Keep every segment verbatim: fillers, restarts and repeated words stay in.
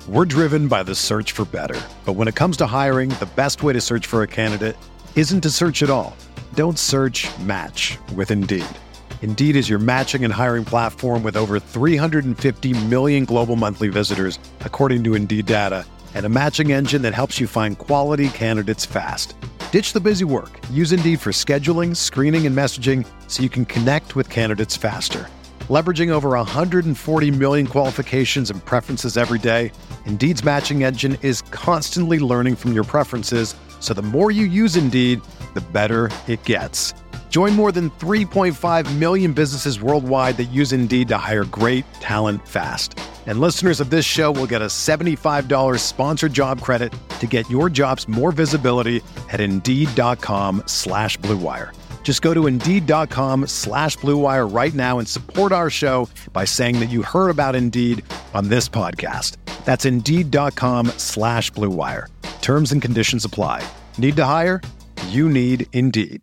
We're driven by the search for better. But when it comes to hiring, the best way to search for a candidate isn't to search at all. Don't search, match with Indeed. Indeed is your matching and hiring platform with over three hundred fifty million global monthly visitors, according to Indeed data, and a matching engine that helps you find quality candidates fast. Ditch the busy work. Use Indeed for scheduling, screening, and messaging so you can connect with candidates faster. Leveraging over one hundred forty million qualifications and preferences every day, Indeed's matching engine is constantly learning from your preferences, so the more you use Indeed, the better it gets. Join more than three point five million businesses worldwide that use Indeed to hire great talent fast. And listeners of this show will get a seventy-five dollars sponsored job credit to get your jobs more visibility at Indeed.com slash Blue Wire. Just go to Indeed.com slash Blue Wire right now and support our show by saying that you heard about Indeed on this podcast. That's Indeed.com slash Blue Wire. Terms and conditions apply. Need to hire? You need Indeed.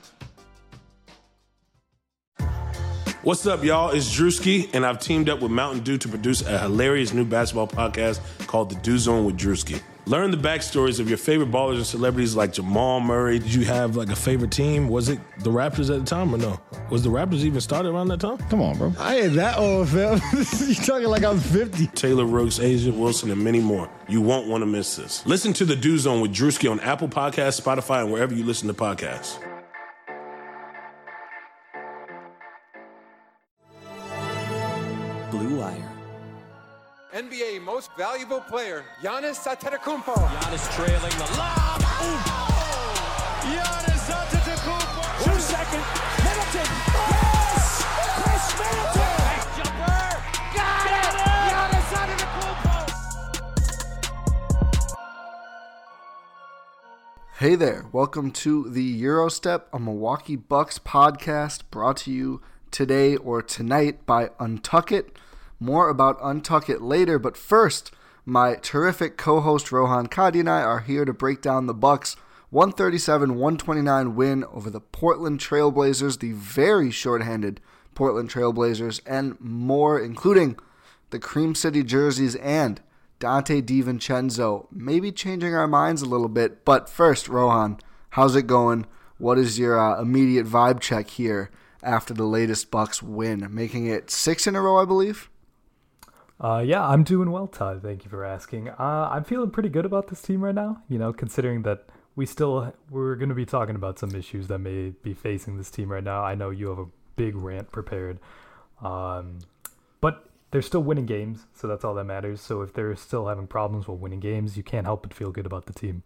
What's up, y'all? It's Drewski, and I've teamed up with Mountain Dew to produce a hilarious new basketball podcast called The Dew Zone with Drewski. Learn the backstories of your favorite ballers and celebrities like Jamal Murray. Did you have like a favorite team? Was it the Raptors at the time or no? Was the Raptors even started around that time? Come on, bro. I ain't that old, fam. You talking like I'm fifty. Taylor Rooks, Asia Wilson, and many more. You won't want to miss this. Listen to The Dew Zone with Drewski on Apple Podcasts, Spotify, and wherever you listen to podcasts. Blue Wire. N B A Most Valuable Player, Giannis Antetokounmpo. Giannis trailing the lob. Oh. Giannis Antetokounmpo. Two second. Middleton. Yes! Chris Middleton. Nice jumper. Got it. Giannis Antetokounmpo. Hey there. Welcome to the Eurostep, a Milwaukee Bucks podcast brought to you today or tonight by Untuck It. More about Untuck It later, but first, my terrific co-host Rohan Kadi and I are here to break down the Bucks' one thirty-seven one twenty-nine win over the Portland Trailblazers, the very shorthanded Portland Trailblazers, and more, including the Cream City jerseys and Dante DiVincenzo, maybe changing our minds a little bit. But first, Rohan, how's it going? What is your uh, immediate vibe check here after the latest Bucks win, making it six in a row, I believe? Uh, yeah, I'm doing well, Todd. Thank you for asking. Uh, I'm feeling pretty good about this team right now, you know, considering that we still, we're going to be talking about some issues that may be facing this team right now. I know you have a big rant prepared, um, but they're still winning games, so that's all that matters. So if they're still having problems while winning games, you can't help but feel good about the team.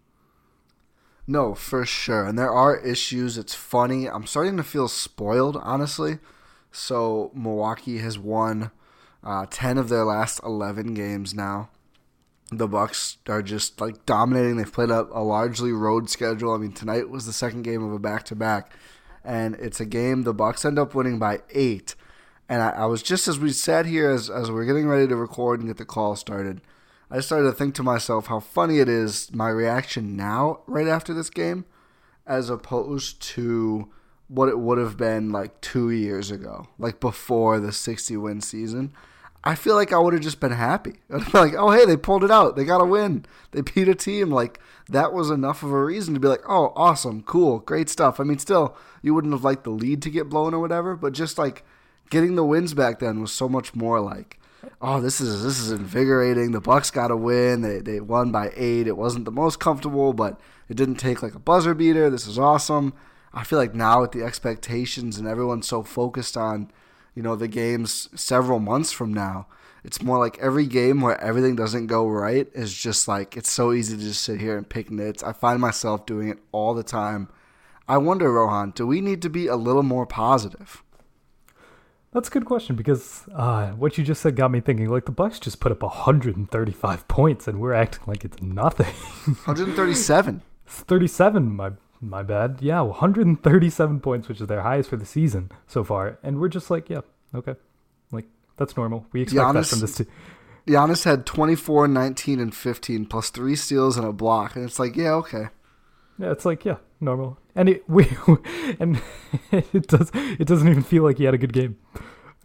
No, for sure. And there are issues. It's funny. I'm starting to feel spoiled, honestly. So Milwaukee has won Uh, ten of their last eleven games now. The Bucks are just like dominating. They've played a, a largely road schedule. I mean, tonight was the second game of a back-to-back, and it's a game the Bucks end up winning by eight. And I, I was just as we sat here as as we are getting ready to record and get the call started, I started to think to myself how funny it is my reaction now, right after this game, as opposed to what it would have been like two years ago, like before the sixty-win season. I feel like I would have just been happy. I'd be like, oh, hey, they pulled it out. They got a win. They beat a team. Like, that was enough of a reason to be like, oh, awesome, cool, great stuff. I mean, still, you wouldn't have liked the lead to get blown or whatever, but just, like, getting the wins back then was so much more like, oh, this is this is invigorating. The Bucks got a win. They, they won by eight. It wasn't the most comfortable, but it didn't take, like, a buzzer beater. This is awesome. I feel like now with the expectations and everyone's so focused on, you know, the games several months from now, it's more like every game where everything doesn't go right is just like, it's so easy to just sit here and pick nits. I find myself doing it all the time. I wonder, Rohan, do we need to be a little more positive? That's a good question because uh, what you just said got me thinking, like the Bucks just put up one hundred thirty-five points and we're acting like it's nothing. one hundred thirty-seven. It's thirty-seven, my My bad. Yeah, one hundred thirty-seven points, which is their highest for the season so far. And we're just like, yeah, okay. Like, that's normal. We expect Giannis, that from this team. Giannis had twenty-four, nineteen, and fifteen, plus three steals and a block. And it's like, yeah, okay. Yeah, it's like, yeah, normal. And it we and it does it doesn't even feel like he had a good game.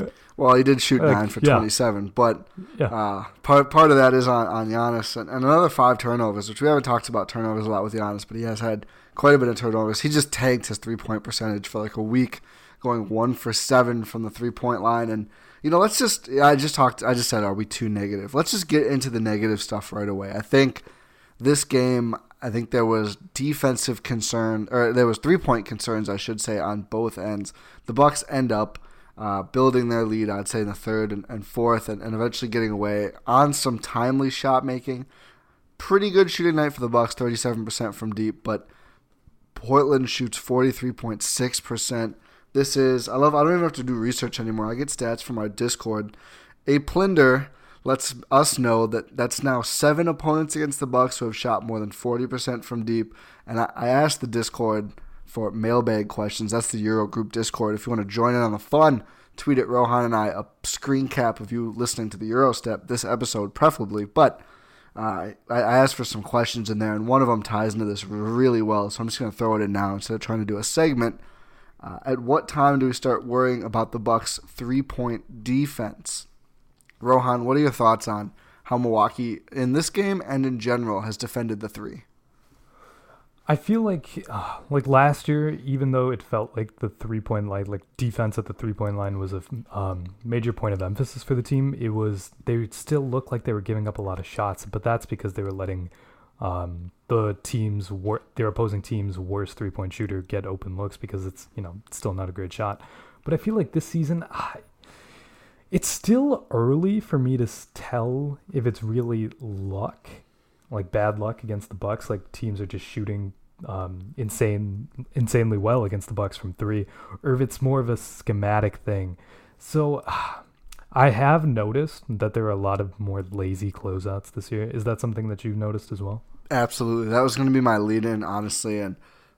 Well, he did shoot Uh, nine for yeah. twenty-seven, but Yeah. uh, part part of that is on, on Giannis. And, and another five turnovers, which we haven't talked about turnovers a lot with Giannis, but he has had quite a bit of turnovers. He just tanked his three-point percentage for like a week, going one for seven from the three-point line. And, you know, let's just, I just talked, I just said, are we too negative? Let's just get into the negative stuff right away. I think this game, I think there was defensive concern, or there was three-point concerns, I should say, on both ends. The Bucks end up uh, building their lead, I'd say, in the third and, and fourth, and, and eventually getting away on some timely shot making. Pretty good shooting night for the Bucks, thirty-seven percent from deep, but Portland shoots forty-three point six percent. This is, I love, I don't even have to do research anymore. I get stats from our Discord. A Plinder lets us know that that's now seven opponents against the Bucks who have shot more than forty percent from deep. And I, I asked the Discord for mailbag questions. That's the Euro Group Discord. If you want to join in on the fun, tweet at Rohan and I a screen cap of you listening to the Eurostep, this episode preferably. But uh, I, I asked for some questions in there, and one of them ties into this really well. So I'm just going to throw it in now instead of trying to do a segment. Uh, at what time do we start worrying about the Bucks' three-point defense? Rohan, what are your thoughts on how Milwaukee, in this game and in general, has defended the three? I feel like, uh, like last year, even though it felt like the three-point line, like defense at the three-point line was a um, major point of emphasis for the team, it was, they still looked like they were giving up a lot of shots, but that's because they were letting um, the team's, wor- their opposing team's worst three-point shooter get open looks because it's, you know, still not a great shot. But I feel like this season, I, it's still early for me to tell if it's really luck, like bad luck against the Bucks, like teams are just shooting um, insane, insanely well against the Bucks from three, or if it's more of a schematic thing. So uh, I have noticed that there are a lot of more lazy closeouts this year. Is that something that you've noticed as well? Absolutely. That was going to be my lead-in, honestly, and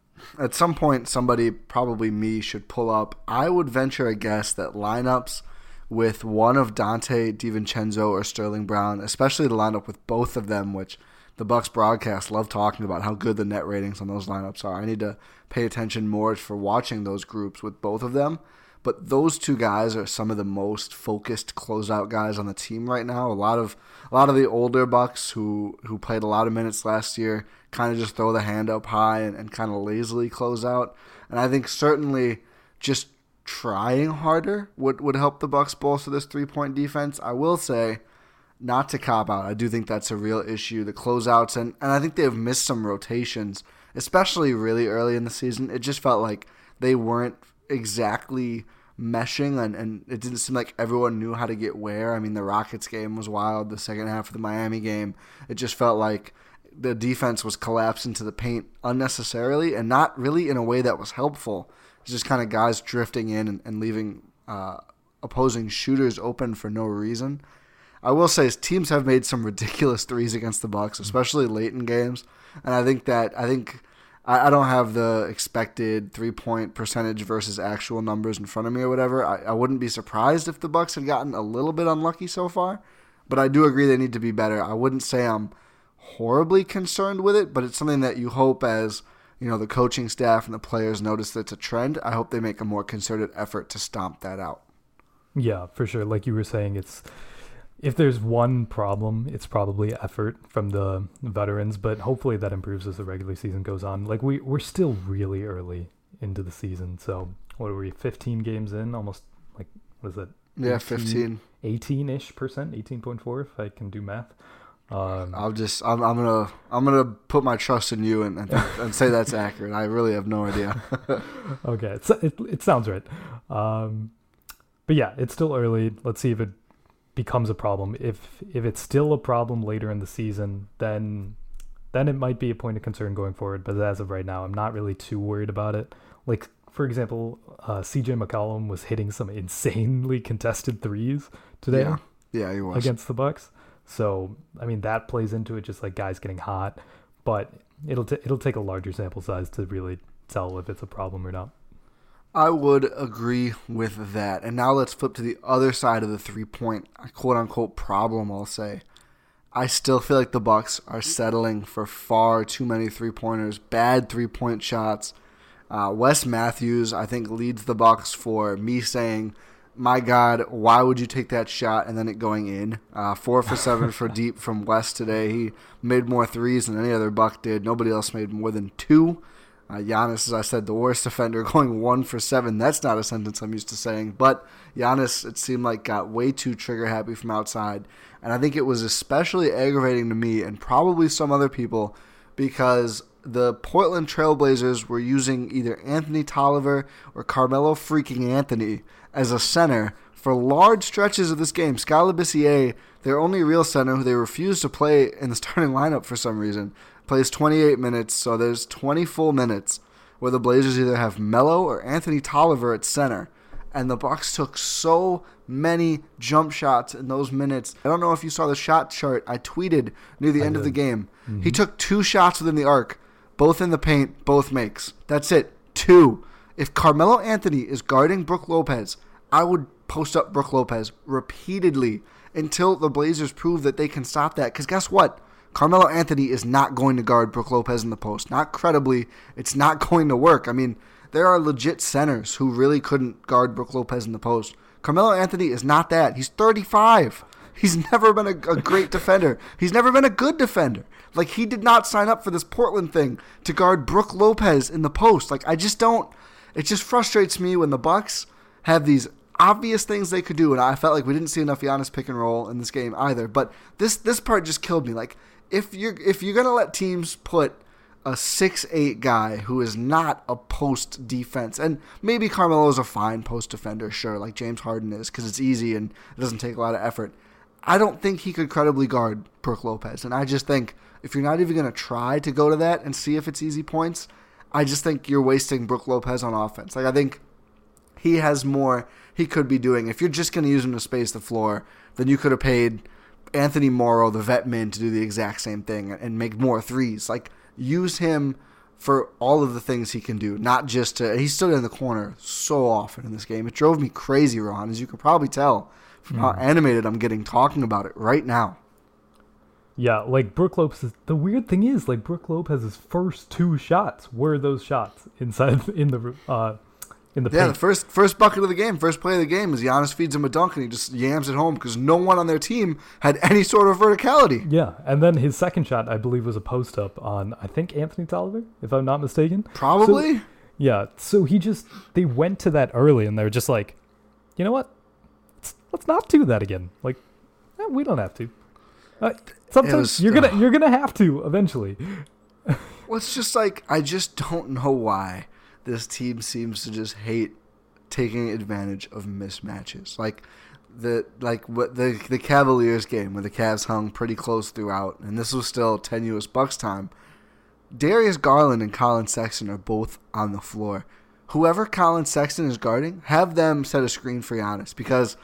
at some point somebody, probably me, should pull up. I would venture a guess that lineups with one of Dante DiVincenzo or Sterling Brown, especially the lineup with both of them, which the Bucks broadcast love talking about how good the net ratings on those lineups are. I need to pay attention more for watching those groups with both of them. But those two guys are some of the most focused closeout guys on the team right now. A lot of a lot of the older Bucks who, who played a lot of minutes last year kind of just throw the hand up high and, and kind of lazily close out. And I think certainly just trying harder would, would help the Bucks bolster this three-point defense. I will say, not to cop out, I do think that's a real issue, the closeouts, and, and I think they've missed some rotations, especially really early in the season. It just felt like they weren't exactly meshing, and, and it didn't seem like everyone knew how to get where. I mean, the Rockets game was wild. The second half of the Miami game, it just felt like the defense was collapsing to the paint unnecessarily and not really in a way that was helpful. It's just kind of guys drifting in and, and leaving uh, opposing shooters open for no reason. I will say teams have made some ridiculous threes against the Bucks, especially late in games, and I think that I think I, I don't have the expected three-point percentage versus actual numbers in front of me or whatever. I, I wouldn't be surprised if the Bucks had gotten a little bit unlucky so far, but I do agree they need to be better. I wouldn't say I'm horribly concerned with it, but it's something that you hope as you know the coaching staff and the players notice that it's a trend. I hope they make a more concerted effort to stomp that out. Yeah, for sure. Like you were saying, it's if there's one problem, it's probably effort from the veterans, but hopefully that improves as the regular season goes on. Like we, we're still really early into the season. So what are we, fifteen games in? Almost like, what is it? Yeah, fifteen. eighteen-ish percent, eighteen point four if I can do math. Um, I'll just, I'm, I'm gonna, I'm gonna put my trust in you and and, and say that's accurate. I really have no idea. Okay, it's, it it sounds right. Um, but yeah, it's still early. Let's see if it becomes a problem. If if it's still a problem later in the season, then then it might be a point of concern going forward. But as of right now, I'm not really too worried about it. Like for example, uh, C J McCollum was hitting some insanely contested threes today. Yeah, yeah, he was against the Bucks. So I mean that plays into it, just like guys getting hot. But it'll t- it'll take a larger sample size to really tell if it's a problem or not. I would agree with that. And now let's flip to the other side of the three-point quote-unquote problem, I'll say. I still feel like the Bucks are settling for far too many three-pointers, bad three-point shots. Uh, Wes Matthews, I think, leads the Bucks for me saying my God, why would you take that shot and then it going in? Uh, four for seven for deep from West today. He made more threes than any other Buck did. Nobody else made more than two. Uh, Giannis, as I said, the worst defender, going one for seven. That's not a sentence I'm used to saying. But Giannis, it seemed like, got way too trigger-happy from outside. And I think it was especially aggravating to me and probably some other people because the Portland Trailblazers were using either Anthony Tolliver or Carmelo freaking Anthony as a center for large stretches of this game. Scott Labissiere, their only real center, who they refused to play in the starting lineup for some reason, plays twenty-eight minutes, so there's twenty full minutes where the Blazers either have Melo or Anthony Tolliver at center. And the Bucks took so many jump shots in those minutes. I don't know if you saw the shot chart I tweeted near the I end did. of the game. Mm-hmm. He took two shots within the arc, both in the paint, both makes. That's it. Two. If Carmelo Anthony is guarding Brook Lopez, I would post up Brook Lopez repeatedly until the Blazers prove that they can stop that. Because guess what? Carmelo Anthony is not going to guard Brook Lopez in the post. Not credibly. It's not going to work. I mean, there are legit centers who really couldn't guard Brook Lopez in the post. Carmelo Anthony is not that. He's thirty-five. He's never been a, a great defender. He's never been a good defender. Like, he did not sign up for this Portland thing to guard Brook Lopez in the post. Like, I just don't. It just frustrates me when the Bucks have these obvious things they could do, and I felt like we didn't see enough Giannis pick and roll in this game either. But this this part just killed me. Like, if you're if you're gonna let teams put a six eight guy who is not a post defense, and maybe Carmelo's a fine post defender, sure, like James Harden is, because it's easy and it doesn't take a lot of effort. I don't think he could credibly guard Brook Lopez, and I just think if you're not even going to try to go to that and see if it's easy points, I just think you're wasting Brook Lopez on offense. Like, I think he has more he could be doing. If you're just going to use him to space the floor, then you could have paid Anthony Morrow, the vet min, to do the exact same thing and make more threes. Like, use him for all of the things he can do, not just to – he stood in the corner so often in this game. It drove me crazy, Ron, as you can probably tell from mm. how animated I'm getting talking about it right now. Yeah, like Brook Lopez, the weird thing is, like Brook Lopez's first two shots were those shots inside in the uh, in the yeah, paint. the first first bucket of the game, first play of the game is Giannis feeds him a dunk and he just yams it home because no one on their team had any sort of verticality. Yeah, and then his second shot, I believe, was a post up on I think Anthony Tolliver, if I'm not mistaken. Probably. So, yeah, so he just they went to that early and they were just like, you know what, let's, let's not do that again. Like, eh, we don't have to. Uh, sometimes was, you're gonna uh, you're gonna have to eventually. Well, it's just like I just don't know why this team seems to just hate taking advantage of mismatches. Like the like what the the Cavaliers game where the Cavs hung pretty close throughout, and this was still tenuous Bucks time. Darius Garland and Colin Sexton are both on the floor. Whoever Colin Sexton is guarding, have them set a screen for Giannis because.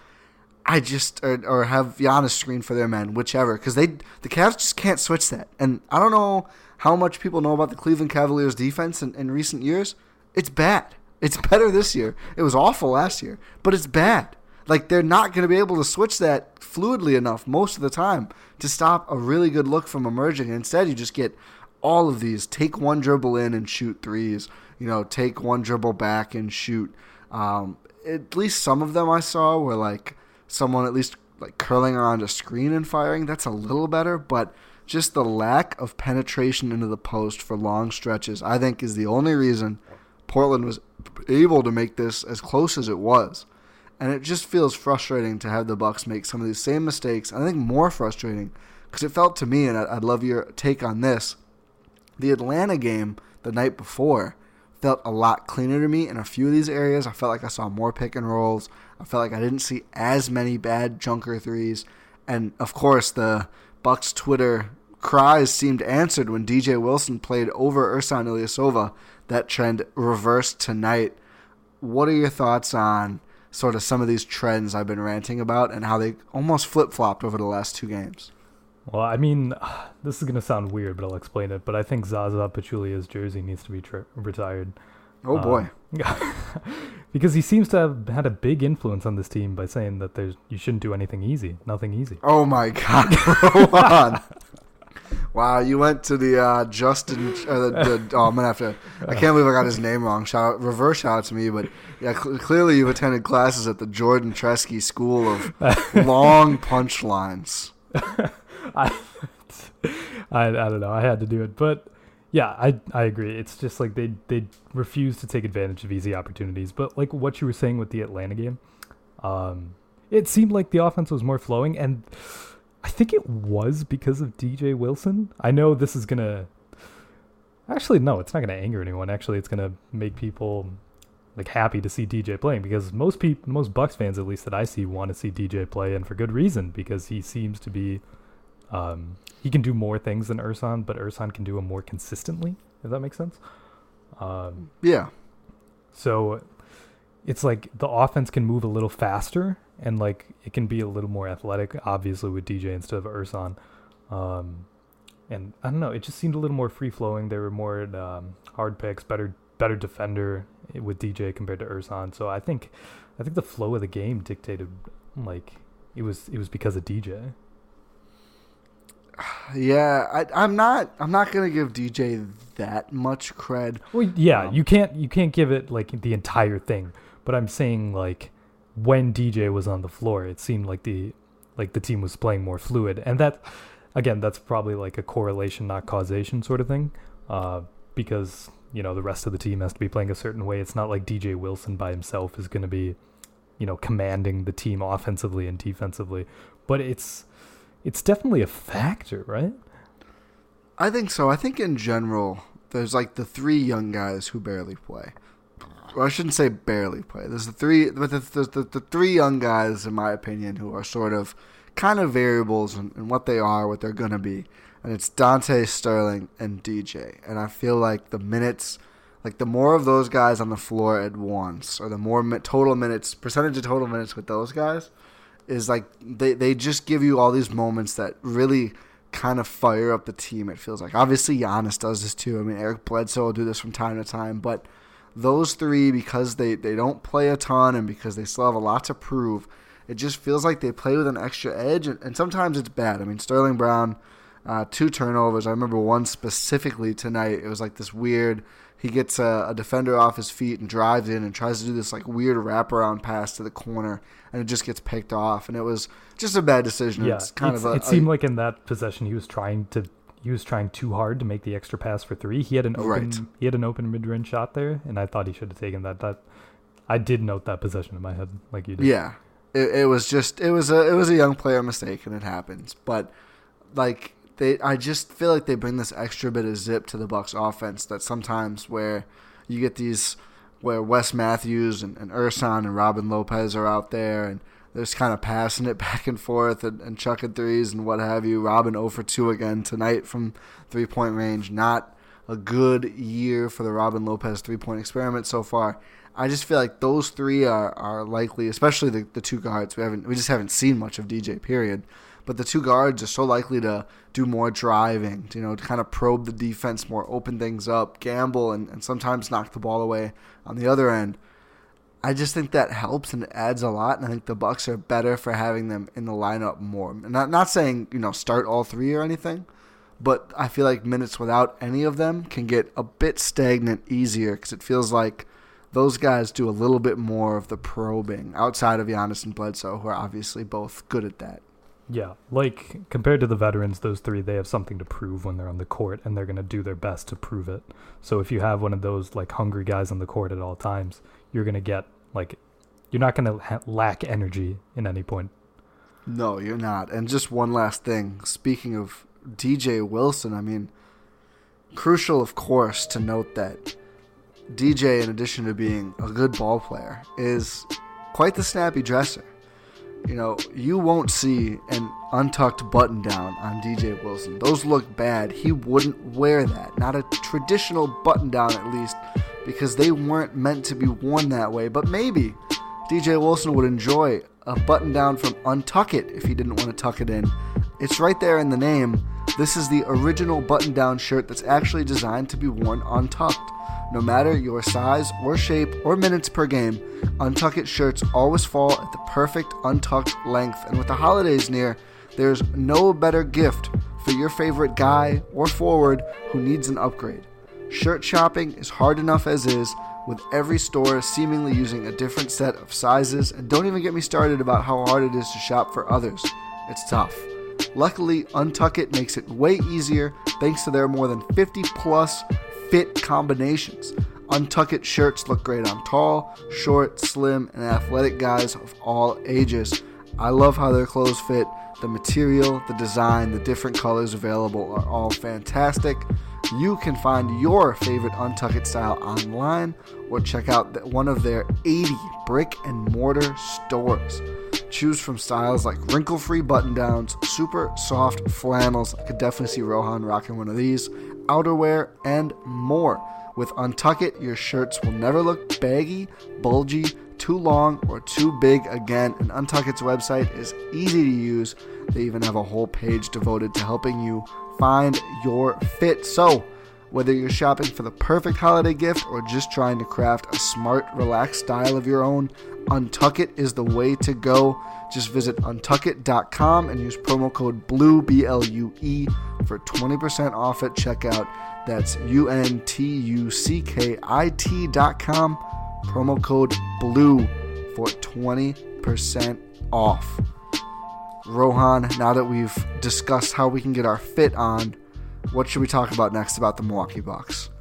I just or, or have Giannis screen for their men, whichever, because they the Cavs just can't switch that. And I don't know how much people know about the Cleveland Cavaliers defense in, in recent years. It's bad. It's better this year. It was awful last year, but it's bad. Like, they're not going to be able to switch that fluidly enough most of the time to stop a really good look from emerging. Instead, you just get all of these take one dribble in and shoot threes. You know, take one dribble back and shoot. Um, at least some of them I saw were like. Someone at least like curling around a screen and firing, that's a little better, but just the lack of penetration into the post for long stretches, I think, is the only reason Portland was able to make this as close as it was. And it just feels frustrating to have the Bucks make some of these same mistakes. I think more frustrating because it felt to me, and I'd love your take on this, the Atlanta game the night before felt a lot cleaner to me in a few of these areas. I felt like I saw more pick and rolls. I felt like I didn't see as many bad junker threes. And, of course, the Bucks Twitter cries seemed answered when D J Wilson played over Ersan Ilyasova. That trend reversed tonight. What are your thoughts on sort of some of these trends I've been ranting about and how they almost flip-flopped over the last two games? Well, I mean, this is going to sound weird, but I'll explain it. But I think Zaza Pachulia's jersey needs to be tri- retired. Oh, boy. Um, because he seems to have had a big influence on this team by saying that there's you shouldn't do anything easy. Nothing easy. Oh, my God. Hold on. Wow, you went to the uh, Justin. Or the, the, oh, I'm gonna have to. I can't believe I got his name wrong. Shout out, reverse shout out to me, but yeah, cl- clearly you've attended classes at the Jordan Tresky School of Long Punchlines. I, I I don't know. I had to do it, but yeah, I I agree. It's just like they they refuse to take advantage of easy opportunities. But like what you were saying with the Atlanta game, um, it seemed like the offense was more flowing, and I think it was because of D J Wilson. I know this is going to... Actually, no, it's not going to anger anyone. Actually, it's going to make people like happy to see D J playing, because most people, most Bucks fans, at least that I see, want to see D J play, and for good reason, because he seems to be... Um, he can do more things than Ersan, but Ersan can do them more consistently, if that makes sense. Um, yeah. So it's like the offense can move a little faster, and like it can be a little more athletic, obviously, with D J instead of Ersan. Um, and I don't know, it just seemed a little more free flowing. They were more um, hard picks, better better defender with D J compared to Ersan. So I think I think the flow of the game dictated, like it was it was because of D J. Yeah, I, I'm not. I'm not gonna give D J that much cred. Well, yeah, um, you can't. You can't give it like the entire thing. But I'm saying like when D J was on the floor, it seemed like the like the team was playing more fluid, and that again, that's probably like a correlation, not causation, sort of thing. Uh, because you know the rest of the team has to be playing a certain way. It's not like D J Wilson by himself is going to be, you know, commanding the team offensively and defensively. But it's. It's definitely a factor, right? I think so. I think in general, there's like the three young guys who barely play. Well, I shouldn't say barely play. There's the three, but the, the, the, the three young guys, in my opinion, who are sort of kind of variables in, in what they are, what they're going to be. And it's Dante, Sterling, and D J. And I feel like the minutes, like the more of those guys on the floor at once, or the more mi- total minutes, percentage of total minutes with those guys, is like they, they just give you all these moments that really kind of fire up the team, it feels like. Obviously, Giannis does this too. I mean, Eric Bledsoe will do this from time to time. But those three, because they, they don't play a ton and because they still have a lot to prove, it just feels like they play with an extra edge. And, and sometimes it's bad. I mean, Sterling Brown, uh, two turnovers. I remember one specifically tonight. It was like this weird... He gets a, a defender off his feet and drives in and tries to do this like weird wraparound pass to the corner, and it just gets picked off. And it was just a bad decision. Yeah, it's kind it's, of a, it seemed a, like in that possession he was trying to he was trying too hard to make the extra pass for three. He had an open right. he had an open mid range shot there, and I thought he should have taken that. That I did note that possession in my head, like you did. Yeah, it, it was just it was a it was a young player mistake, and it happens. But like. They, I just feel like they bring this extra bit of zip to the Bucks offense that sometimes where you get these where Wes Matthews and, and Ersan and Robin Lopez are out there and they're just kind of passing it back and forth and, and chucking threes and what have you. Robin zero for two again tonight from three-point range. Not a good year for the Robin Lopez three-point experiment so far. I just feel like those three are, are likely, especially the, the two guards. We haven't we just haven't seen much of D J, period. But the two guards are so likely to do more driving, to, you know, to kind of probe the defense more, open things up, gamble, and, and sometimes knock the ball away on the other end. I just think that helps and it adds a lot, and I think the Bucks are better for having them in the lineup more. And not not saying, you know, start all three or anything, but I feel like minutes without any of them can get a bit stagnant easier because it feels like those guys do a little bit more of the probing outside of Giannis and Bledsoe, who are obviously both good at that. Yeah, like compared to the veterans, those three, they have something to prove when they're on the court, and they're going to do their best to prove it. So if you have one of those like hungry guys on the court at all times, you're going to get like, you're not going to ha- lack energy in any point. No, you're not. And just one last thing. Speaking of D J Wilson, I mean, crucial, of course, to note that D J, in addition to being a good ball player, is quite the snappy dresser. You know, you won't see an untucked button down on D J Wilson. Those look bad. He wouldn't wear that. Not a traditional button down, at least, because they weren't meant to be worn that way. But maybe D J Wilson would enjoy a button down from Untuck It if he didn't want to tuck it in. It's right there in the name. This is the original button down shirt that's actually designed to be worn untucked. No matter your size or shape or minutes per game, Untuck It shirts always fall at the perfect untucked length. And with the holidays near, there's no better gift for your favorite guy or forward who needs an upgrade. Shirt shopping is hard enough as is, with every store seemingly using a different set of sizes, and don't even get me started about how hard it is to shop for others. It's tough. Luckily, Untuck It makes it way easier thanks to their more than fifty plus fit combinations. Untuck It shirts look great on tall, short, slim, and athletic guys of all ages. I love how their clothes fit. The material, the design, the different colors available are all fantastic. You can find your favorite Untuck It style online or check out one of their eighty brick and mortar stores. Choose from styles like wrinkle-free button-downs, super soft flannels, I could definitely see Rohan rocking one of these, outerwear, and more. With Untuck It, your shirts will never look baggy, bulgy, too long, or too big again, and Untuck It's website is easy to use. They even have a whole page devoted to helping you find your fit. So, whether you're shopping for the perfect holiday gift or just trying to craft a smart, relaxed style of your own, Untuck It is the way to go. Just visit untuck it dot com and use promo code BLUE, B L U E, for twenty percent off at checkout. That's U N T U C K I T dot com, promo code BLUE for twenty percent off. Rohan, now that we've discussed how we can get our fit on, what should we talk about next about the Milwaukee Bucks?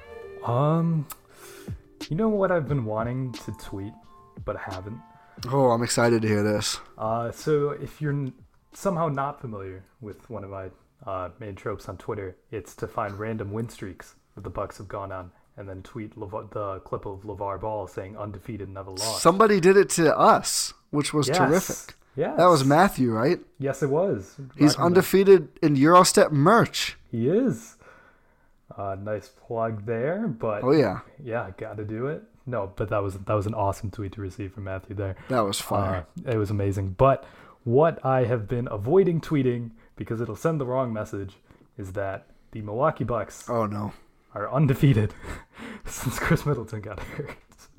Um, you know what I've been wanting to tweet, but haven't? Oh, I'm excited to hear this. Uh, so if you're n- somehow not familiar with one of my uh, main tropes on Twitter, it's to find random win streaks that the Bucks have gone on and then tweet Lev- the clip of LeVar Ball saying undefeated, never lost. Somebody did it to us, which was yes. terrific. Yes. That was Matthew, right? Yes, it was. He's Rocking undefeated the- in Eurostep merch. He is. Uh, nice plug there, but Oh, yeah. yeah, gotta do it. No, but that was that was an awesome tweet to receive from Matthew there. That was fire. Uh, it was amazing. But what I have been avoiding tweeting because it'll send the wrong message is that the Milwaukee Bucks Oh, no. are undefeated since Chris Middleton got hurt.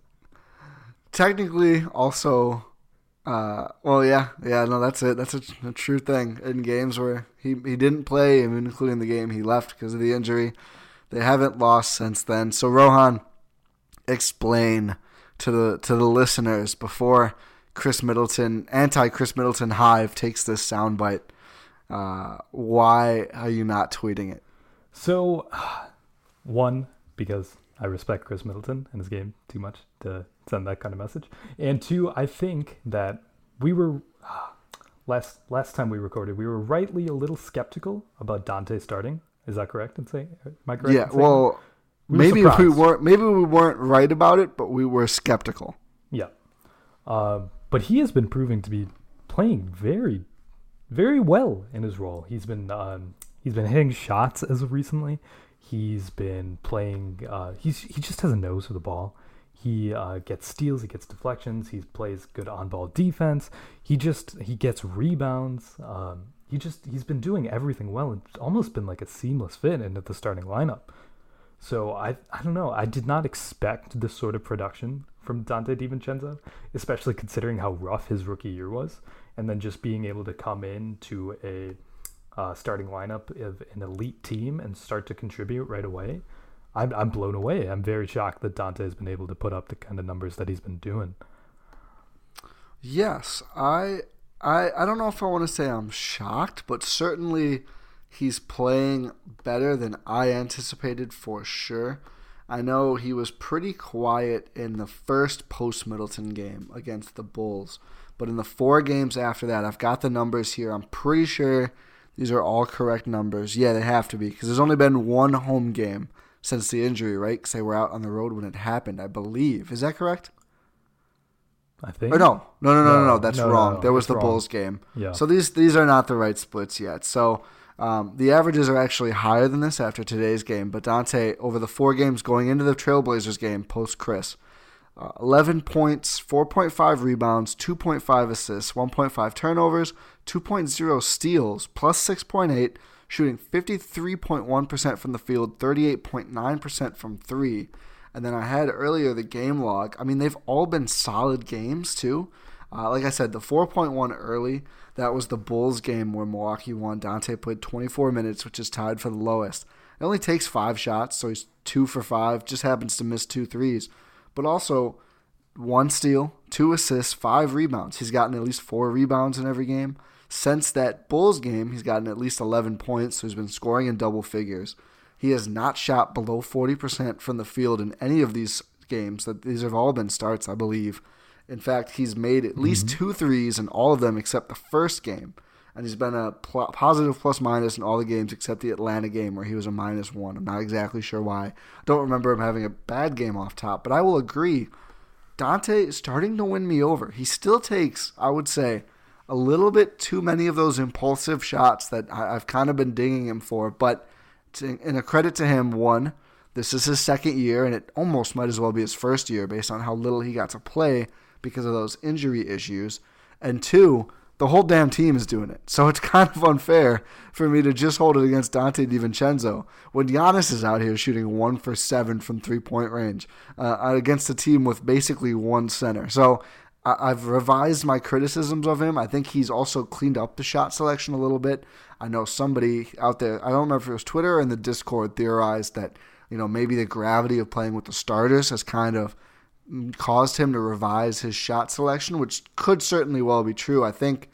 Technically, also, uh, well, yeah, yeah, no, that's it. That's a, a true thing. In games where he, he didn't play, including the game he left because of the injury, they haven't lost since then. So, Rohan, explain to the to the listeners before Chris Middleton, anti-Chris Middleton hive takes this soundbite. Uh, why are you not tweeting it? So, one, because I respect Chris Middleton and his game too much to send that kind of message. And two, I think that we were, last last time we recorded, we were rightly a little skeptical about Dante starting. Is that correct in saying? Am I correct? Yeah, in saying well, we maybe surprised. we weren't. Maybe we weren't right about it, but we were skeptical. Yeah. Uh, but he has been proving to be playing very, very well in his role. He's been um, he's been hitting shots as of recently. He's been playing. Uh, he's he just has a nose for the ball. He uh, gets steals. He gets deflections. He plays good on-ball defense. He just he gets rebounds. Um, he just he's been doing everything well. It's almost been like a seamless fit into the starting lineup. So I I don't know. I did not expect this sort of production from Dante DiVincenzo, especially considering how rough his rookie year was, and then just being able to come in to a uh, starting lineup of an elite team and start to contribute right away. I'm I'm blown away. I'm very shocked that Dante has been able to put up the kind of numbers that he's been doing. Yes, I I I don't know if I want to say I'm shocked, but certainly he's playing better than I anticipated for sure. I know he was pretty quiet in the first post-Middleton game against the Bulls, but in the four games after that, I've got the numbers here. I'm pretty sure these are all correct numbers. Yeah, they have to be, because there's only been one home game since the injury, right? Because they were out on the road when it happened, I believe. Is that correct? I think. Or no, no, no, no, no, no. No, That's no, wrong. no, no, there was that's the wrong. Bulls game. Yeah. So these these are not the right splits yet. So um, the averages are actually higher than this after today's game. But Dante, over the four games going into the Trailblazers game post Chris, uh, eleven points, four point five rebounds, two point five assists, one point five turnovers, two point oh steals, plus six point eight, shooting fifty-three point one percent from the field, thirty-eight point nine percent from three. And then I had earlier the game log. I mean, they've all been solid games too. Uh, like I said, the four point one early, That was the Bulls game where Milwaukee won. Dante played twenty-four minutes, which is tied for the lowest. It only takes five shots, so he's two for five, just happens to miss two threes. But also one steal, two assists, five rebounds. He's gotten at least four rebounds in every game. Since that Bulls game, he's gotten at least eleven points, so he's been scoring in double figures. He has not shot below forty percent from the field in any of these games. These have all been starts, I believe. In fact, he's made at least mm-hmm. two threes in all of them except the first game. And he's been a pl- positive plus-minus in all the games except the Atlanta game where he was a minus one. I'm not exactly sure why. I don't remember him having a bad game off top, but I will agree. Dante is starting to win me over. He still takes, I would say, a little bit too many of those impulsive shots that I- I've kind of been dinging him for. But to, in a credit to him, one, this is his second year, and it almost might as well be his first year based on how little he got to play because of those injury issues. And two, the whole damn team is doing it. So it's kind of unfair for me to just hold it against Dante DiVincenzo when Giannis is out here shooting one for seven from three-point range uh, against a team with basically one center. So I- I've revised my criticisms of him. I think he's also cleaned up the shot selection a little bit. I know somebody out there, I don't remember if it was Twitter or in the Discord, theorized that, you know, maybe the gravity of playing with the starters has kind of caused him to revise his shot selection, which could certainly well be true. I think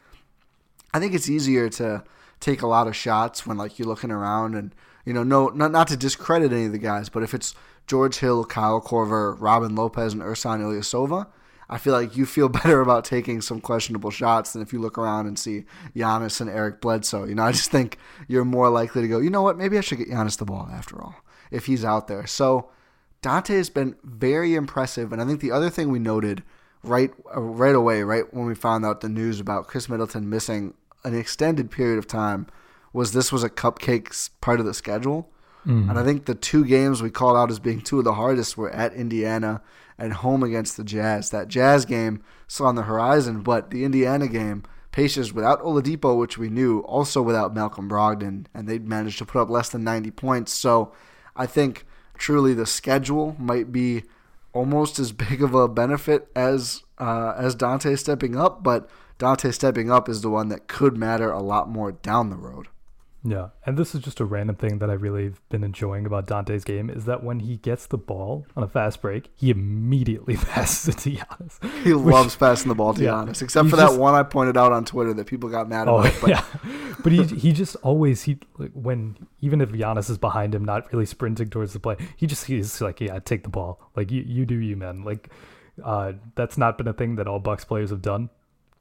I think it's easier to take a lot of shots when, like, you're looking around and, you know, no, not, not to discredit any of the guys, but if it's George Hill, Kyle Korver, Robin Lopez, and Ersan Ilyasova, I feel like you feel better about taking some questionable shots than if you look around and see Giannis and Eric Bledsoe. You know, I just think you're more likely to go, you know what, maybe I should get Giannis the ball after all, if he's out there. So Dante has been very impressive, and I think the other thing we noted right uh, right away, right when we found out the news about Chris Middleton missing an extended period of time, was this was a cupcakes part of the schedule. Mm. And I think the two games we called out as being two of the hardest were at Indiana and home against the Jazz. That Jazz game still on the horizon, but the Indiana game, Pacers without Oladipo, which we knew, also without Malcolm Brogdon, and they managed to put up less than ninety points. So I think truly the schedule might be almost as big of a benefit as uh, as Dante stepping up, but Dante stepping up is the one that could matter a lot more down the road. Yeah, and this is just a random thing that I really have been enjoying about Dante's game is that when he gets the ball on a fast break, he immediately passes it to Giannis. He which, loves passing the ball to yeah, Giannis, except for just, that one I pointed out on Twitter that people got mad oh, about. But. Yeah, but he he just always, he like, when even if Giannis is behind him, not really sprinting towards the play, he just he's like, yeah, take the ball. Like, you, you do you, man. Like, uh, that's not been a thing that all Bucks players have done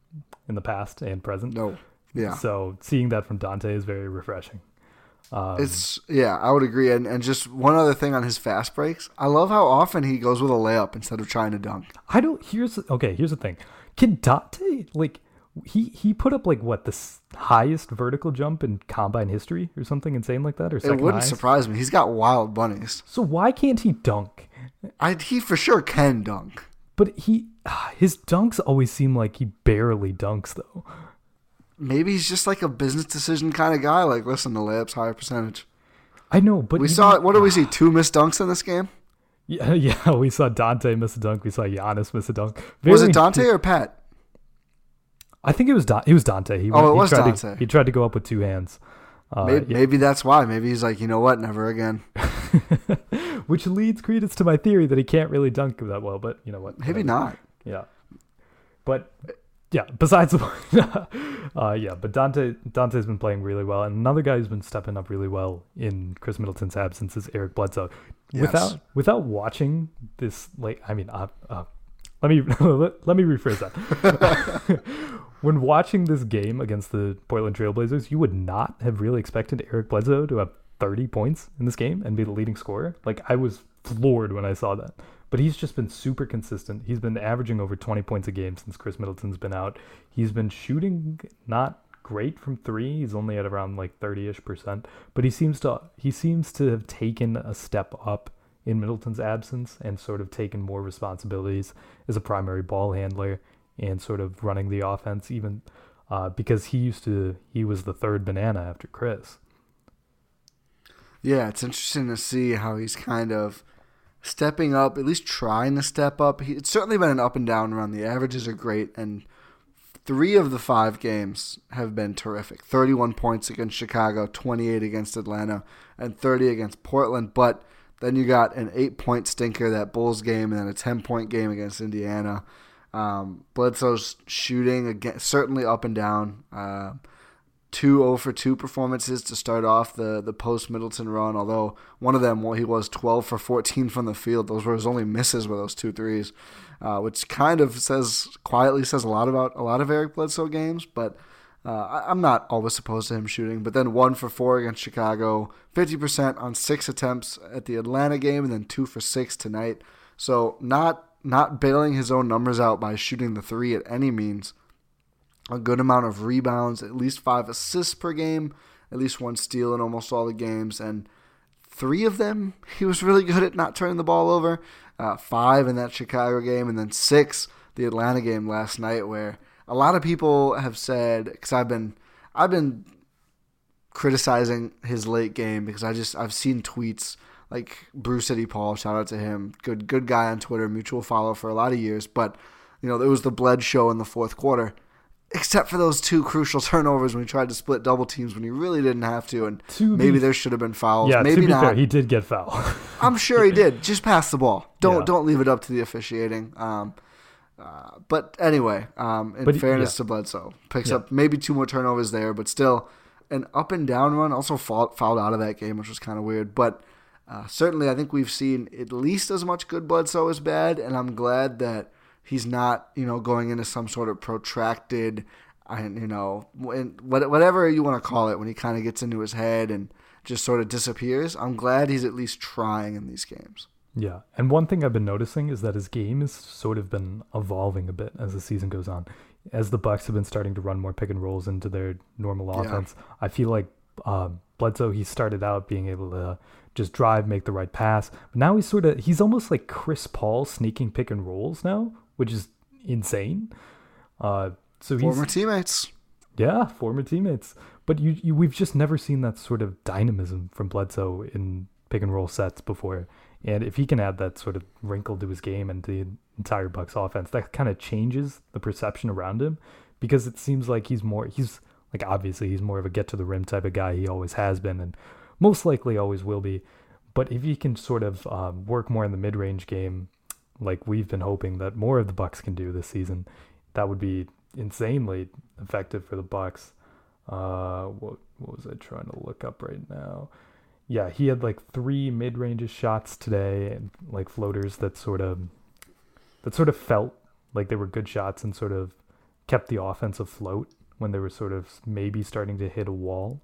in the past and present. No. Yeah. So seeing that from Dante is very refreshing. Um, it's yeah, I would agree. And and just one other thing on his fast breaks, I love how often he goes with a layup instead of trying to dunk. I don't. Here's okay. Here's the thing. Can Dante like he he put up like what the highest vertical jump in combine history or something insane like that, or second it wouldn't highest? surprise me. He's got wild bunnies. So why can't he dunk? I he for sure can dunk. But he his dunks always seem like he barely dunks though. Maybe he's just like a business decision kind of guy. Like, listen, the layup's higher percentage. I know, but we even, saw. What did we see? Two missed dunks in this game. Yeah, yeah. We saw Dante miss a dunk. We saw Giannis miss a dunk. Very, was it Dante or Pat? I think it was Don, it was Dante. He oh, went, it he was tried Dante. To, he tried to go up with two hands. Uh, maybe, yeah. maybe that's why. Maybe he's like, you know what, never again. Which leads credence to my theory that he can't really dunk that well. But you know what? Maybe not. Yeah, but. Yeah, besides the point, uh, yeah, but Dante Dante's been playing really well, and another guy who's been stepping up really well in Chris Middleton's absence is Eric Bledsoe. Yes. Without without watching this, like, I mean, uh, uh, let me let, let me rephrase that. When watching this game against the Portland Trailblazers, you would not have really expected Eric Bledsoe to have thirty points in this game and be the leading scorer. Like, I was floored when I saw that. But he's just been super consistent. He's been averaging over twenty points a game since Chris Middleton's been out. He's been shooting not great from three. He's only at around like thirty-ish percent. But he seems to he seems to have taken a step up in Middleton's absence and sort of taken more responsibilities as a primary ball handler and sort of running the offense, even uh, because he used to he was the third banana after Chris. Yeah, it's interesting to see how he's kind of stepping up, at least trying to step up. He, it's certainly been an up and down run. The averages are great, and three of the five games have been terrific. thirty-one points against Chicago, twenty-eight against Atlanta, and thirty against Portland. But then you got an eight-point stinker, that Bulls game, and then a ten-point game against Indiana. Um, Bledsoe's shooting, again, certainly up and down. Uh, two oh for two performances to start off the, the post-Middleton run, although one of them, well, he was twelve for fourteen from the field. Those were his only misses, were those two threes, uh, which kind of says, quietly says a lot about a lot of Eric Bledsoe games, but uh, I, I'm not always opposed to him shooting. But then one for four against Chicago, fifty percent on six attempts at the Atlanta game, and then two for six tonight. So not not bailing his own numbers out by shooting the three at any means. A good amount of rebounds, at least five assists per game, at least one steal in almost all the games, and three of them he was really good at not turning the ball over. Uh, five in that Chicago game, and then six the Atlanta game last night, where a lot of people have said, because I've been I've been criticizing his late game because I just I've seen tweets like Bruce City Paul, shout out to him, good good guy on Twitter, mutual follow for a lot of years, but you know, it was the Bled show in the fourth quarter. Except for those two crucial turnovers when he tried to split double teams when he really didn't have to, and to maybe be, there should have been fouls. Yeah, maybe to be not. fair, he did get fouled. I'm sure he did. Just pass the ball. Don't Yeah. don't leave it up to the officiating. Um, uh, but anyway, um, in But he- fairness yeah. to Bledsoe, picks Yeah. up maybe two more turnovers there, but still an up and down run. Also fouled, fouled out of that game, which was kind of weird. But uh, certainly, I think we've seen at least as much good Bledsoe as bad, and I'm glad that he's not, you know, going into some sort of protracted. And, you know, whatever you want to call it, when he kind of gets into his head and just sort of disappears, I'm glad he's at least trying in these games. Yeah, and one thing I've been noticing is that his game has sort of been evolving a bit as the season goes on. As the Bucks have been starting to run more pick and rolls into their normal Yeah. offense, I feel like uh, Bledsoe, he started out being able to just drive, make the right pass. But now he's sort of, he's almost like Chris Paul sneaking pick and rolls now, which is insane. Uh So he's, Former teammates. Yeah, former teammates. But you, you, we've just never seen that sort of dynamism from Bledsoe in pick and roll sets before. And if he can add that sort of wrinkle to his game and the entire Bucks offense, that kind of changes the perception around him, because it seems like he's more, he's like, obviously he's more of a get to the rim type of guy. He always has been and most likely always will be. But if he can sort of um, work more in the mid-range game, like we've been hoping that more of the Bucks can do this season, that would be insanely effective for the Bucks. Uh, what what was I trying to look up right now? Yeah, he had like three mid-range shots today, and like floaters that sort of that sort of felt like they were good shots and sort of kept the offense afloat when they were sort of maybe starting to hit a wall.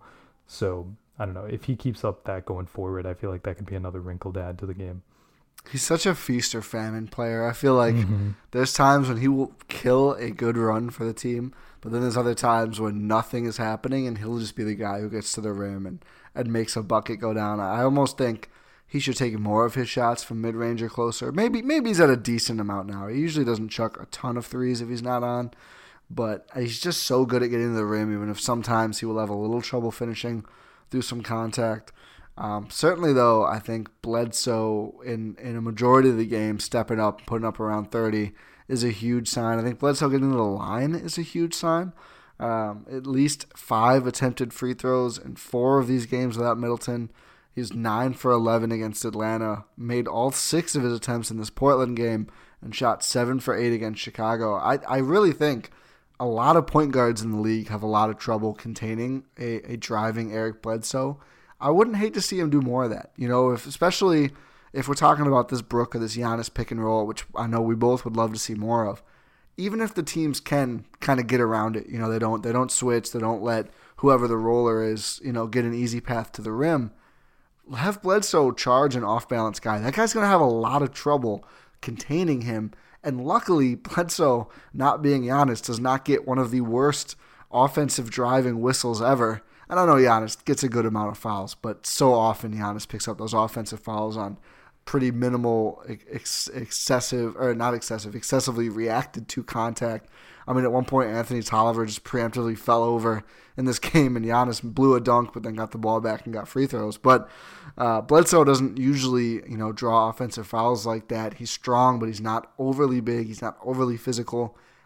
So I don't know, if he keeps up that going forward, I feel like that could be another wrinkle to add to the game. He's such a feast or famine player. I feel like Mm-hmm. there's times when he will kill a good run for the team, but then there's other times when nothing is happening and he'll just be the guy who gets to the rim and, and makes a bucket go down. I almost think he should take more of his shots from mid-range or closer. Maybe maybe he's at a decent amount now. He usually doesn't chuck a ton of threes if he's not on, but he's just so good at getting to the rim, even if sometimes he will have a little trouble finishing through some contact. Um, certainly, though, I think Bledsoe in, in a majority of the game stepping up, putting up around thirty is a huge sign. I think Bledsoe getting to the line is a huge sign. Um, at least five attempted free throws in four of these games without Middleton. He was nine for eleven against Atlanta, made all six of his attempts in this Portland game, and shot seven for eight against Chicago. I, I really think a lot of point guards in the league have a lot of trouble containing a, a driving Eric Bledsoe. I wouldn't hate to see him do more of that, you know, if especially if we're talking about this Brook or this Giannis pick and roll, which I know we both would love to see more of. Even if the teams can kind of get around it, you know, they don't they don't switch, they don't let whoever the roller is, you know, get an easy path to the rim. Have Bledsoe charge an off-balance guy. That guy's going to have a lot of trouble containing him. And luckily, Bledsoe, not being Giannis, does not get one of the worst offensive driving whistles ever. And I know Giannis gets a good amount of fouls, but so often Giannis picks up those offensive fouls on pretty minimal, ex- excessive, or not excessive, excessively reacted to contact. I mean, at one point, Anthony Tolliver just preemptively fell over in this game, and Giannis blew a dunk, but then got the ball back and got free throws. But uh, Bledsoe doesn't usually, you know, draw offensive fouls like that. He's strong, but he's not overly big. He's not overly physical.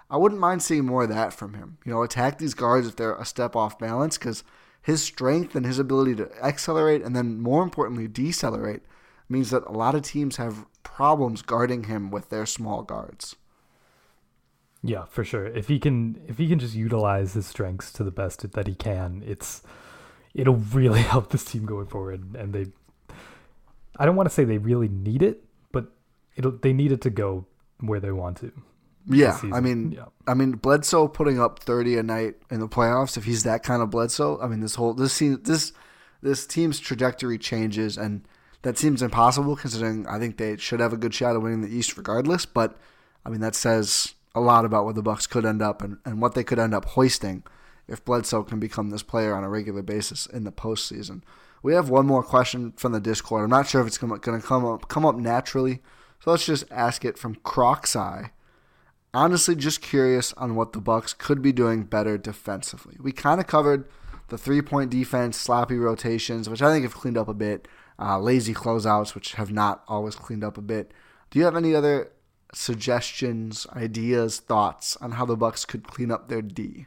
I wouldn't mind seeing more of that from him. You know, attack these guards if they're a step off balance, because his strength and his ability to accelerate and then, more importantly, decelerate means that a lot of teams have problems guarding him with their small guards. Yeah, for sure. If he can, if he can just utilize his strengths to the best that he can, it's it'll really help this team going forward. And they, I don't want to say they really need it, but it'll they need it to go where they want to. Yeah, I mean, yeah. I mean, Bledsoe putting up thirty a night in the playoffs. If he's that kind of Bledsoe, I mean, this whole this team, this this team's trajectory changes, and that seems impossible considering I think they should have a good shot of winning the East regardless. But I mean, that says a lot about where the Bucks could end up and, and what they could end up hoisting if Bledsoe can become this player on a regular basis in the postseason. We have one more question from the Discord. I'm not sure if it's going to come up come up naturally, so let's just ask it from Crocseye. Honestly, just curious on what the Bucks could be doing better defensively. We kind of covered the three-point defense, sloppy rotations, which I think have cleaned up a bit, uh, lazy closeouts, which have not always cleaned up a bit. Do you have any other suggestions, ideas, thoughts on how the Bucks could clean up their D?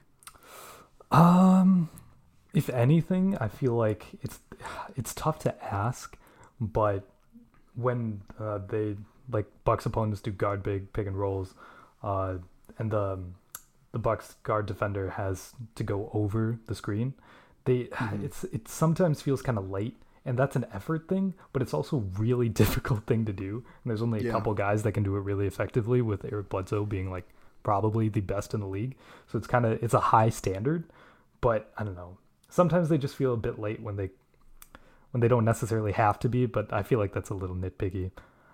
Um, if anything, I feel like it's it's tough to ask, but when uh, they like Bucks opponents do guard big pick and rolls. Uh, and the the Bucks guard defender has to go over the screen. They mm-hmm. it's it sometimes feels kind of late, and that's an effort thing, but it's also a really difficult thing to do. And there's only a yeah. couple guys that can do it really effectively, with Eric Bledsoe being like probably the best in the league. So it's kind of it's a high standard, but I don't know. Sometimes they just feel a bit late when they when they don't necessarily have to be, but I feel like that's a little nitpicky.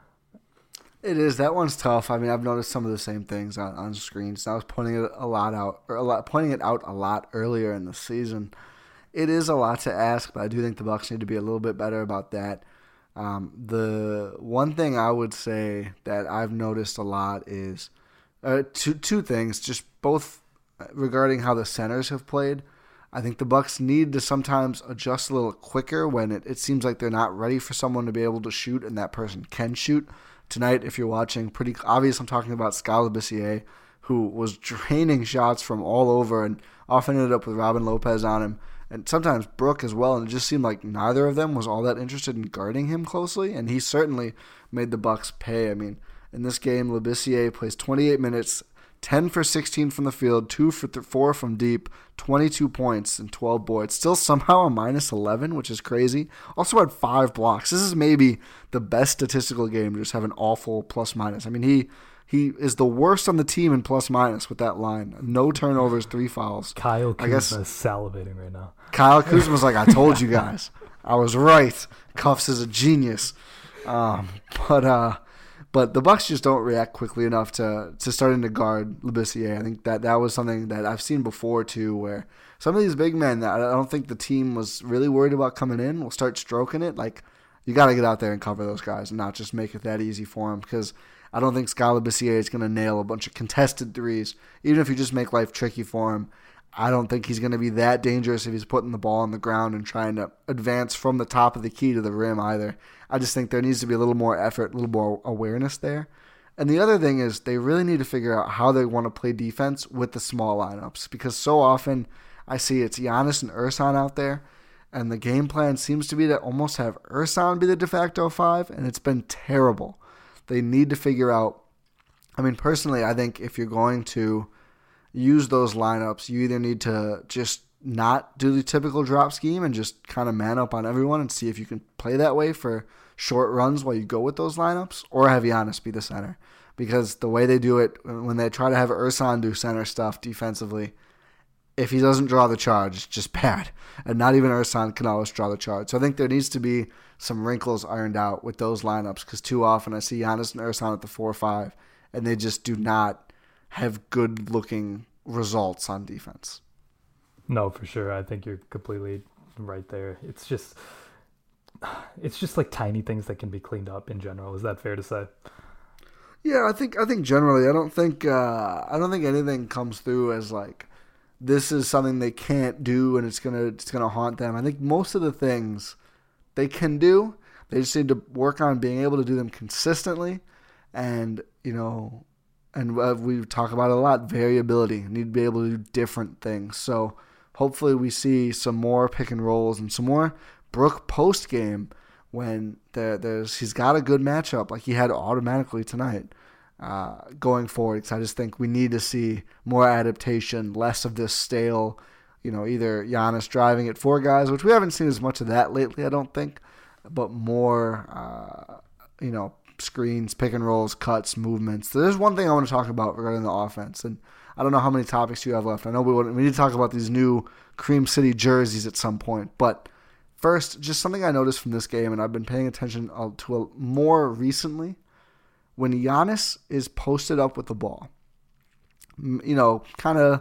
It is. That one's tough. I mean, I've noticed some of the same things on, on screens. I was pointing it a lot out, or a lot, pointing it out a lot earlier in the season. It is a lot to ask, but I do think the Bucks need to be a little bit better about that. Um, the one thing I would say that I've noticed a lot is uh, two two things, just both regarding how the centers have played. I think the Bucks need to sometimes adjust a little quicker when it, it seems like they're not ready for someone to be able to shoot, and that person can shoot. Tonight, if you're watching, pretty obvious I'm talking about Skal Labissière, who was draining shots from all over and often ended up with Robin Lopez on him, and sometimes Brook as well, and it just seemed like neither of them was all that interested in guarding him closely, and he certainly made the Bucks pay. I mean, in this game, Labissière plays twenty-eight minutes, ten for sixteen from the field, two for th- four from deep, twenty-two points and twelve boards. Still somehow a minus eleven, which is crazy. Also had five blocks. This is maybe the best statistical game to just have an awful plus minus. I mean, he he is the worst on the team in plus minus with that line. No turnovers, three fouls. Kyle Kuzma I guess, is salivating right now. Kyle Kuzma's like, I told you guys. I was right. Cuffs is a genius. Um, but uh But the Bucks just don't react quickly enough to, to starting to guard Labissière. I think that that was something that I've seen before, too, where some of these big men that I don't think the team was really worried about coming in will start stroking it. Like, you got to get out there and cover those guys and not just make it that easy for them, because I don't think Skal Labissière is going to nail a bunch of contested threes. Even if you just make life tricky for him, I don't think he's going to be that dangerous if he's putting the ball on the ground and trying to advance from the top of the key to the rim either. I just think there needs to be a little more effort, a little more awareness there. And the other thing is they really need to figure out how they want to play defense with the small lineups, because so often I see it's Giannis and Ersan out there, and the game plan seems to be to almost have Ersan be the de facto five, and it's been terrible. They need to figure out, I mean, personally, I think if you're going to use those lineups, you either need to just not do the typical drop scheme and just kind of man up on everyone and see if you can play that way for short runs while you go with those lineups, or have Giannis be the center. Because the way they do it, when they try to have Ersan do center stuff defensively, if he doesn't draw the charge, it's just bad. And not even Ersan can always draw the charge. So I think there needs to be some wrinkles ironed out with those lineups, because too often I see Giannis and Ersan at the four five, and they just do not have good-looking results on defense. No, for sure. I think you're completely right there. It's just, it's just like tiny things that can be cleaned up in general. Is that fair to say? Yeah, I think I think generally, I don't think uh, I don't think anything comes through as like this is something they can't do and it's gonna it's gonna haunt them. I think most of the things they can do, they just need to work on being able to do them consistently, and you know. and uh, we talk about it a lot, variability. You need to be able to do different things. So hopefully we see some more pick and rolls and some more Brook post game when there, there's he's got a good matchup like he had automatically tonight uh, going forward. Because I just think we need to see more adaptation, less of this stale, you know, either Giannis driving at four guys, which we haven't seen as much of that lately, I don't think, but more, uh, you know, screens, pick and rolls, cuts, movements. There's one thing I want to talk about regarding the offense, and I don't know how many topics you have left. I know we want, we need to talk about these new Cream City jerseys at some point, but first, just something I noticed from this game, and I've been paying attention to a, more recently, when Giannis is posted up with the ball, you know, kind of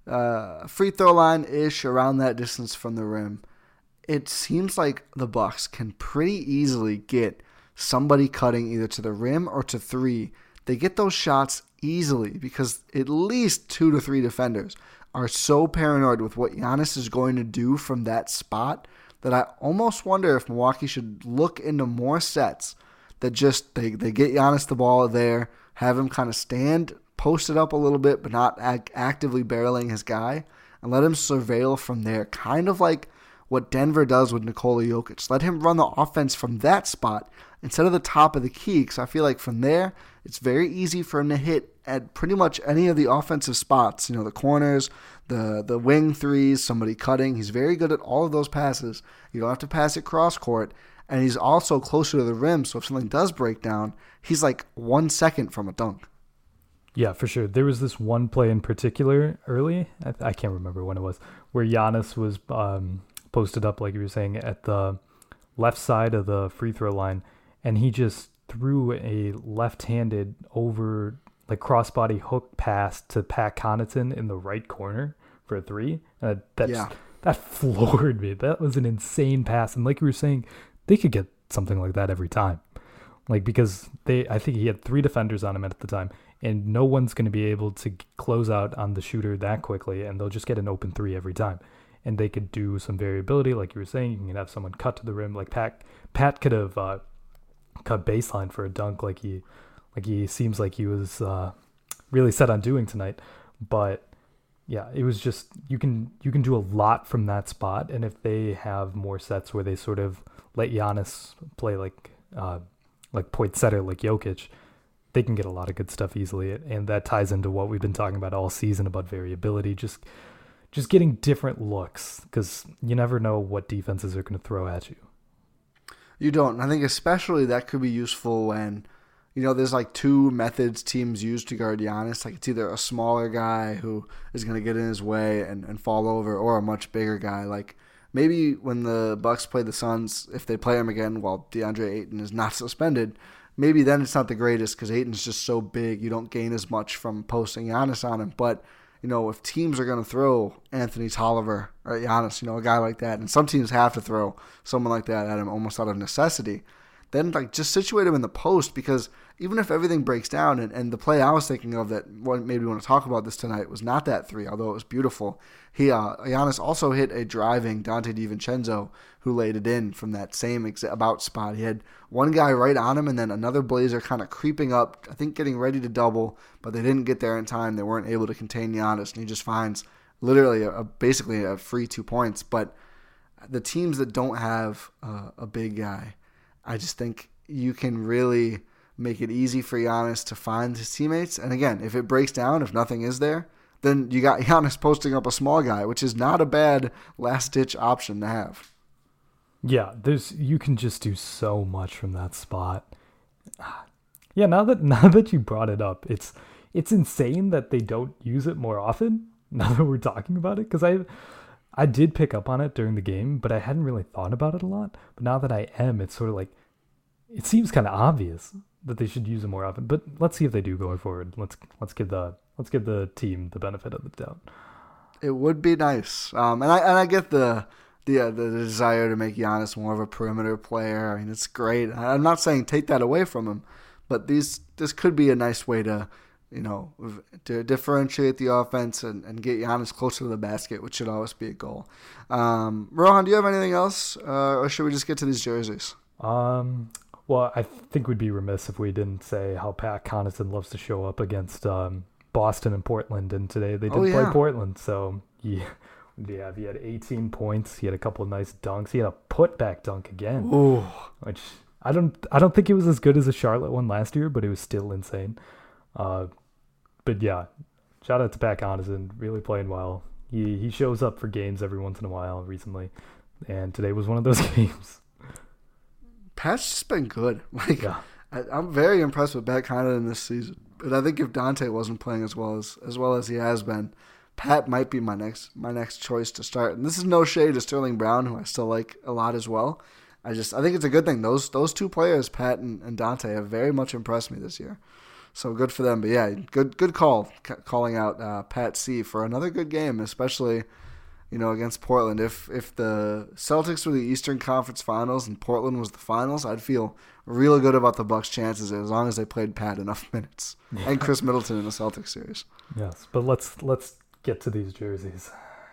uh, free throw line-ish around that distance from the rim, it seems like the Bucks can pretty easily get somebody cutting either to the rim or to three. They get those shots easily because at least two to three defenders are so paranoid with what Giannis is going to do from that spot that I almost wonder if Milwaukee should look into more sets that just they, they get Giannis the ball there, have him kind of stand posted up a little bit but not ag- actively barreling his guy, and let him surveil from there, kind of like what Denver does with Nikola Jokic. Let him run the offense from that spot instead of the top of the key, because I feel like from there, it's very easy for him to hit at pretty much any of the offensive spots, you know, the corners, the the wing threes, somebody cutting. He's very good at all of those passes. You don't have to pass it cross court, and he's also closer to the rim, so if something does break down, he's like one second from a dunk. Yeah, for sure. There was this one play in particular early, I, I can't remember when it was, where Giannis was um, posted up, like you were saying, at the left side of the free throw line, and he just threw a left-handed over, like, crossbody hook pass to Pat Connaughton in the right corner for a three. Uh, that's, yeah. That floored me. That was an insane pass. And like you were saying, they could get something like that every time. Like, because they, I think he had three defenders on him at the time, and no one's going to be able to close out on the shooter that quickly, and they'll just get an open three every time. And they could do some variability, like you were saying. You can have someone cut to the rim. Like Pat, Pat could have uh, cut baseline for a dunk, like he, like he seems like he was uh, really set on doing tonight. But yeah, it was just you can you can do a lot from that spot. And if they have more sets where they sort of let Giannis play like uh, like point setter, like Jokic, they can get a lot of good stuff easily. And that ties into what we've been talking about all season about variability. Just Just getting different looks, because you never know what defenses are going to throw at you. You don't. I think especially that could be useful when, you know, there's like two methods teams use to guard Giannis. Like it's either a smaller guy who is going to get in his way and, and fall over, or a much bigger guy. Like maybe when the Bucks play the Suns, if they play him again while DeAndre Ayton is not suspended, maybe then it's not the greatest because Ayton's just so big. You don't gain as much from posting Giannis on him. But you know, if teams are going to throw Anthony Tolliver or Giannis, you know, a guy like that, and some teams have to throw someone like that at him almost out of necessity, then like just situate him in the post, because even if everything breaks down, and, and the play I was thinking of that made me want to talk about this tonight was not that three, although it was beautiful. He uh, Giannis also hit a driving Dante DiVincenzo who laid it in from that same exa- about spot. He had one guy right on him and then another Blazer kind of creeping up, I think getting ready to double, but they didn't get there in time. They weren't able to contain Giannis, and he just finds literally a, a, basically a free two points. But the teams that don't have uh, a big guy, I just think you can really make it easy for Giannis to find his teammates. And again, if it breaks down, if nothing is there, then you got Giannis posting up a small guy, which is not a bad last-ditch option to have. Yeah, there's you can just do so much from that spot. Yeah, now that now that you brought it up, it's it's insane that they don't use it more often. Now that we're talking about it, because I I did pick up on it during the game, but I hadn't really thought about it a lot. But now that I am, it's sort of like it seems kind of obvious that they should use it more often. But let's see if they do going forward. Let's let's give the let's give the team the benefit of the doubt. It would be nice, um, and I and I get the. The, uh, the desire to make Giannis more of a perimeter player. I mean, it's great. I'm not saying take that away from him, but these this could be a nice way to, you know, to differentiate the offense and, and get Giannis closer to the basket, which should always be a goal. Um, Rohan, do you have anything else, uh, or should we just get to these jerseys? Um, Well, I think we'd be remiss if we didn't say how Pat Connaughton loves to show up against um, Boston and Portland, and today they did oh, yeah. play Portland, so yeah. Yeah, he had eighteen points. He had a couple of nice dunks. He had a putback dunk again, Ooh. which I don't, I don't think it was as good as the Charlotte one last year, but it was still insane. Uh, but yeah, shout out to Pat Connaughton, really playing well. He he shows up for games every once in a while recently, and today was one of those games. Pat's just been good. Like yeah. I, I'm very impressed with Pat Connaughton this season. But I think if Dante wasn't playing as well as as well as he has been, Pat might be my next my next choice to start. And this is no shade to Sterling Brown, who I still like a lot as well. I just I think it's a good thing. Those those two players, Pat and, and Dante, have very much impressed me this year. So good for them. But yeah, good good call c- calling out uh, Pat C for another good game, especially you know against Portland. If if the Celtics were the Eastern Conference Finals and Portland was the Finals, I'd feel real good about the Bucks' chances as long as they played Pat enough minutes yeah. and Chris Middleton in the Celtics series. Yes, but let's let's. get to these jerseys.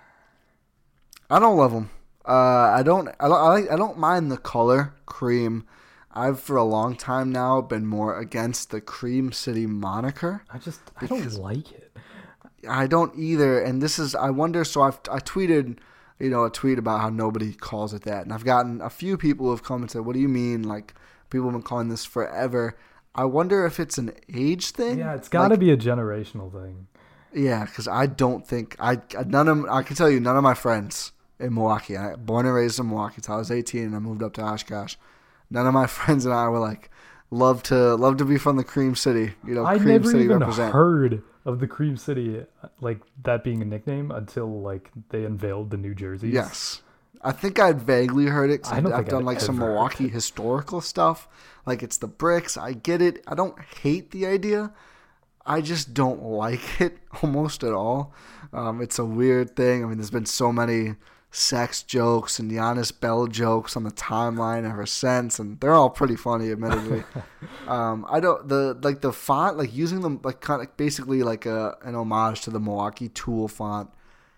I don't love them. Uh, I don't. I don't. I, like, I don't mind the color cream. I've for a long time now been more against the Cream City moniker. I just I don't like it. I don't either. And this is. I wonder. So I've I tweeted, you know, a tweet about how nobody calls it that, and I've gotten a few people who have come and said, "What do you mean? Like people have been calling this forever." I wonder if it's an age thing. Yeah, it's got to like, be a generational thing. Yeah, because I don't think I none of I can tell you none of my friends in Milwaukee. I born and raised in Milwaukee until I was eighteen, and I moved up to Oshkosh. None of my friends and I were like love to love to be from the Cream City. You know, I Cream never City even represent. heard of the Cream City like that being a nickname until like they unveiled the new jerseys. Yes, I think I'd vaguely heard it. Cause I don't I've think done I'd like some ever. Milwaukee historical stuff. Like it's the bricks. I get it. I don't hate the idea. I just don't like it almost at all. Um, it's a weird thing. I mean, there's been so many sex jokes and Giannis Bell jokes on the timeline ever since, and they're all pretty funny, admittedly. um, I don't the like the font, like using them like kind of basically like a an homage to the Milwaukee Tool font.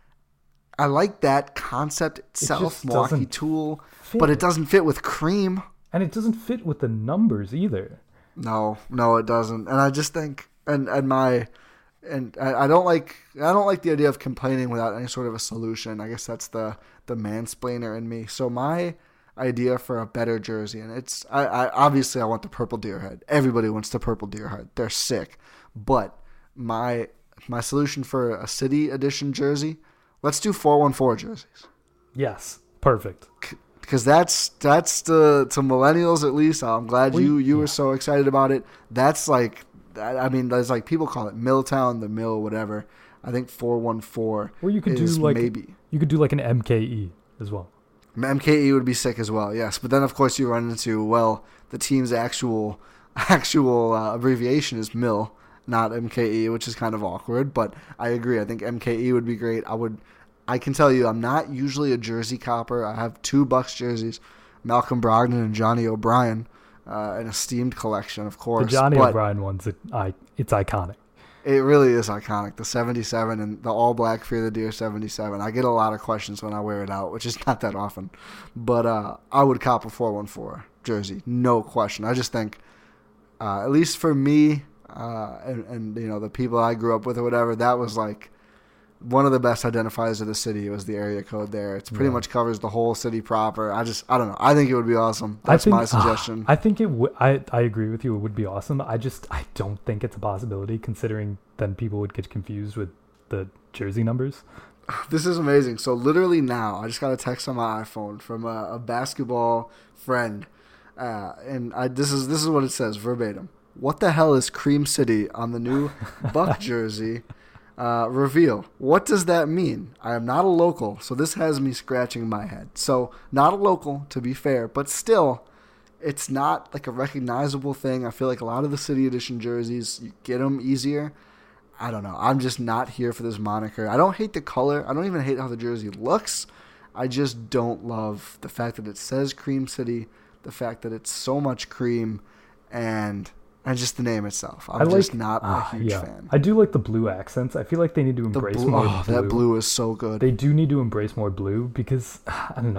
I like that concept itself, it Milwaukee Tool, fit. But it doesn't fit with cream, and it doesn't fit with the numbers either. No, no, it doesn't, and I just think. And and my and I, I don't like I don't like the idea of complaining without any sort of a solution. I guess that's the the mansplainer in me. So my idea for a better jersey, and it's I, I obviously I want the purple deer head. Everybody wants the purple deer head. They're sick. But my my solution for a city edition jersey, let's do four one four jerseys. Yes, perfect. Because that's that's the to millennials at least. I'm glad we, you you yeah. were so excited about it. That's like. I mean, there's like people call it Milltown, the Mill, whatever. I think four one four. Or you could do like maybe you could do like an M K E as well. M K E would be sick as well, yes. But then of course you run into well, the team's actual actual uh, abbreviation is Mill, not M K E, which is kind of awkward. But I agree. I think M K E would be great. I would. I can tell you, I'm not usually a jersey copper. I have two Bucks jerseys, Malcolm Brogdon and Johnny O'Brien. Uh, an esteemed collection, of course. The Johnny O'Brien one's it, I, it's iconic. It really is iconic. The seventy-seven and the all-black Fear the Deer seventy-seven. I get a lot of questions when I wear it out, which is not that often. But uh, I would cop a four one four jersey, no question. I just think, uh, at least for me uh, and, and you know the people I grew up with or whatever, that was like one of the best identifiers of the city was the area code there. It's pretty yeah. much covers the whole city proper. I just, I don't know. I think it would be awesome. That's think, my suggestion. Uh, I think it would, I, I agree with you. It would be awesome. I just, I don't think it's a possibility considering then people would get confused with the jersey numbers. This is amazing. So literally now, I just got a text on my iPhone from a, a basketball friend. Uh, and I, this is, this is what it says verbatim. What the hell is Cream City on the new Buck jersey? Uh, reveal. What does that mean? I am not a local, so this has me scratching my head. So, not a local, to be fair, but still, it's not like a recognizable thing. I feel like a lot of the City Edition jerseys, you get them easier. I don't know. I'm just not here for this moniker. I don't hate the color. I don't even hate how the jersey looks. I just don't love the fact that it says Cream City, the fact that it's so much cream, and... And just the name itself. I'm like, just not uh, a huge yeah. fan. I do like the blue accents. I feel like they need to embrace blue, more oh, blue. That blue is so good. They do need to embrace more blue because, I don't know,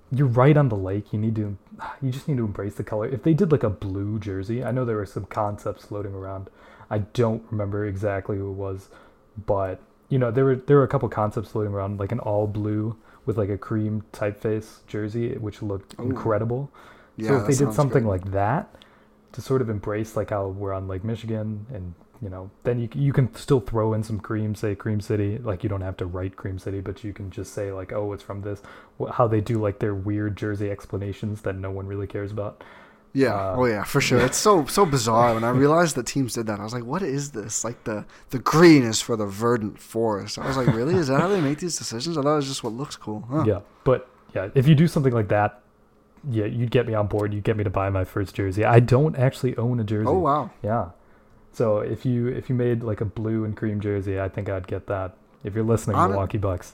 you're right on the lake. You need to, you just need to embrace the color. If they did like a blue jersey, I know there were some concepts floating around. I don't remember exactly who it was, but you know, there were there were a couple concepts floating around, like an all blue with like a cream typeface jersey, which looked Ooh. incredible. Yeah, so if they did something great. like that to sort of embrace like how we're on Lake Michigan, and you know, then you you can still throw in some cream, say Cream City. Like you don't have to write Cream City, but you can just say like, oh, it's from this. How they do like their weird jersey explanations that no one really cares about. Yeah. Uh, oh yeah, for sure. It's so so bizarre. When I realized that teams did that, I was like, what is this? Like the the green is for the verdant forest. I was like, really? Is that how they make these decisions? I thought it was just what looks cool. Huh. Yeah, but yeah, if you do something like that, yeah, you'd get me on board. You'd get me to buy my first jersey. I don't actually own a jersey. Oh wow. Yeah. So if you if you made like a blue and cream jersey, I think I'd get that. If you're listening, Hon- Milwaukee Bucks.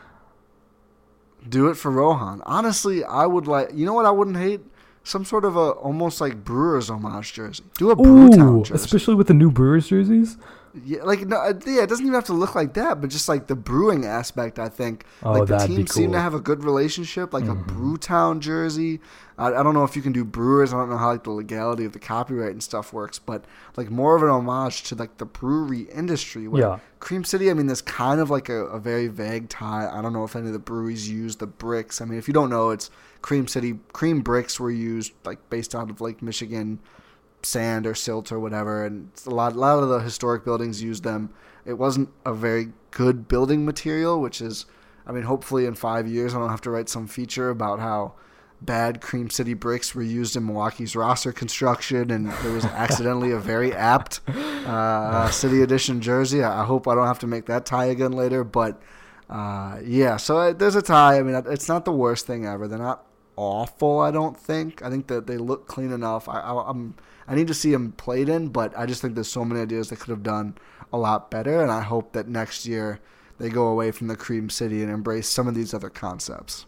Do it for Rohan. Honestly, I would like. You know what I wouldn't hate? Some sort of a almost like Brewers homage jersey. Do a Brewtown jersey, especially with the new Brewers jerseys. Yeah, like no, yeah, it doesn't even have to look like that, but just like the brewing aspect. I think oh, like the teams cool. seem to have a good relationship, like mm-hmm. a Brewtown jersey. I, I don't know if you can do Brewers. I don't know how like the legality of the copyright and stuff works, but like more of an homage to like the brewery industry. Where yeah. Cream City, I mean, there's kind of like a, a very vague tie. I don't know if any of the breweries use the bricks. I mean, if you don't know, it's Cream City. Cream bricks were used like based out of Lake Michigan sand or silt or whatever, and a lot, a lot of the historic buildings used them. It wasn't a very good building material, which is, I mean, hopefully in five years I don't have to write some feature about how bad Cream City bricks were used in Milwaukee's roster construction, and there was accidentally a very apt uh, City Edition jersey. I hope I don't have to make that tie again later, but uh, yeah, so there's a tie. I mean, it's not the worst thing ever. They're not awful, I don't think. I think that they look clean enough. I, I, I'm I need to see them played in, but I just think there's so many ideas they could have done a lot better, and I hope that next year they go away from the Cream City and embrace some of these other concepts.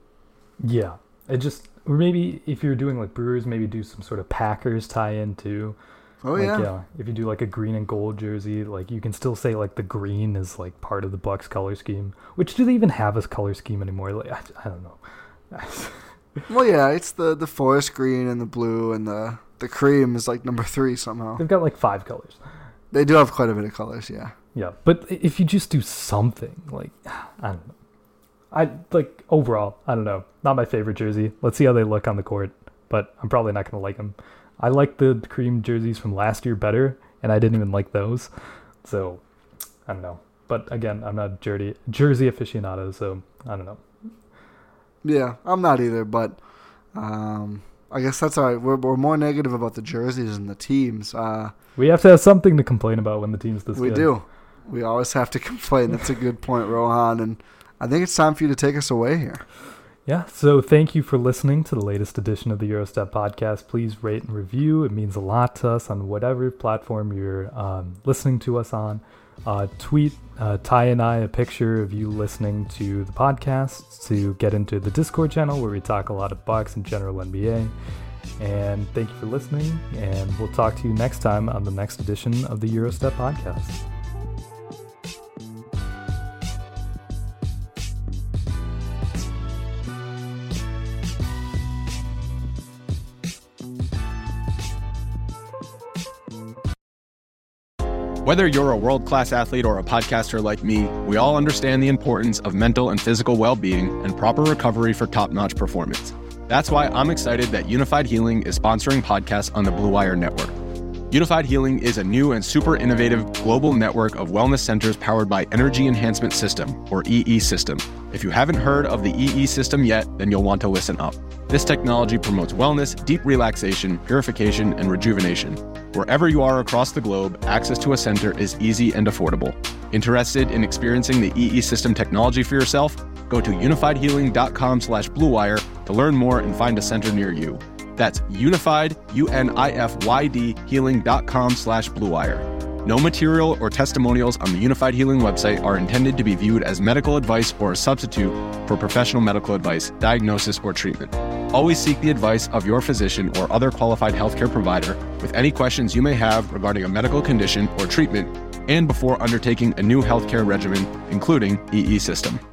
Yeah, it just, or maybe if you're doing like Brewers, maybe do some sort of Packers tie-in too. Oh like, yeah. yeah. If you do like a green and gold jersey, like you can still say like the green is like part of the Bucks color scheme. Which do they even have as color scheme anymore? Like I, I don't know. Well, yeah, it's the, the forest green and the blue, and the, the cream is like number three somehow. They've got like five colors. They do have quite a bit of colors, yeah. Yeah, but if you just do something, like, I don't know. I, like, overall, I don't know. Not my favorite jersey. Let's see how they look on the court, but I'm probably not going to like them. I like the cream jerseys from last year better, and I didn't even like those. So, I don't know. But again, I'm not a jersey, jersey aficionado, so I don't know. Yeah, I'm not either, but um, I guess that's all right. We're, we're more negative about the jerseys than the teams. Uh, we have to have something to complain about when the team's this we good. We do. We always have to complain. That's a good point, Rohan. And I think it's time for you to take us away here. Yeah, so thank you for listening to the latest edition of the Eurostep podcast. Please rate and review. It means a lot to us on whatever platform you're um, listening to us on. Uh, tweet uh, Ty and I a picture of you listening to the podcast to get into the Discord channel where we talk a lot of Bucks and general N B A. And thank you for listening, and we'll talk to you next time on the next edition of the Eurostep podcast. Whether you're a world-class athlete or a podcaster like me, we all understand the importance of mental and physical well-being and proper recovery for top-notch performance. That's why I'm excited that Unified Healing is sponsoring podcasts on the Blue Wire Network. Unified Healing is a new and super innovative global network of wellness centers powered by Energy Enhancement System, or E E System. If you haven't heard of the E E System yet, then you'll want to listen up. This technology promotes wellness, deep relaxation, purification, and rejuvenation. Wherever you are across the globe, access to a center is easy and affordable. Interested in experiencing the E E System technology for yourself? Go to unified healing dot com slash blue wire to learn more and find a center near you. That's unified, U N I F Y D, healing dot com slash blue wire. No material or testimonials on the Unified Healing website are intended to be viewed as medical advice or a substitute for professional medical advice, diagnosis, or treatment. Always seek the advice of your physician or other qualified healthcare provider with any questions you may have regarding a medical condition or treatment and before undertaking a new healthcare regimen, including E E System.